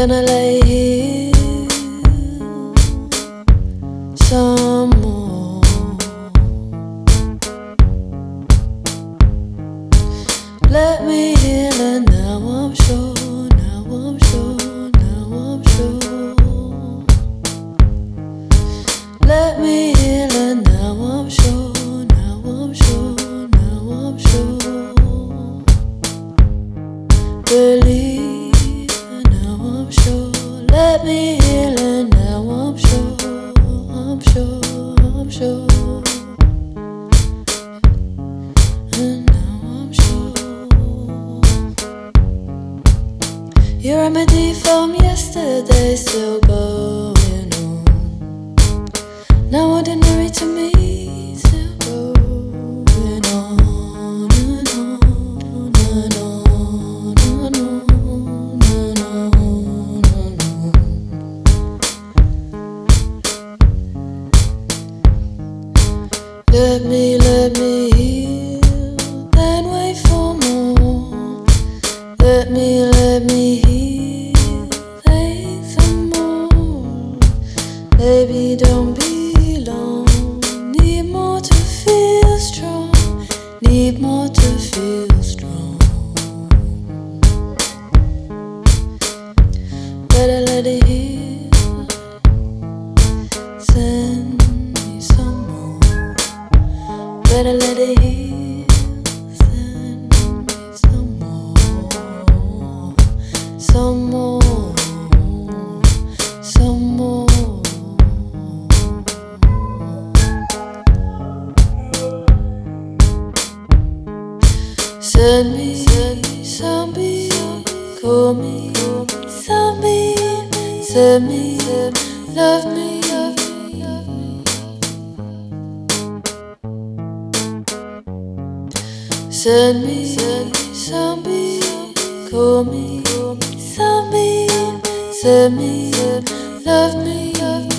gonna lay here some more. Let me heal and now I'm sure, now I'm sure, now I'm sure. Let me heal and now I'm sure, now I'm sure, now I'm sure. Believe and now I'm sure. Let me heal and now I'm sure, I'm sure, I'm sure. And now I'm sure. Your remedy from yesterday still going on. Now ordinary to me, still going on and on and on and on and on and on. Let me heal, then wait for more. Let me heal, take some more. Baby, don't be long. Need more to feel strong. Need more to feel strong. Better let it heal. Send me some more. Better let it heal. Send me some more. Some more. Some more. Send me some beat, call me some beat, send me, love me. Send me some beat, call me some beat, send me, love me.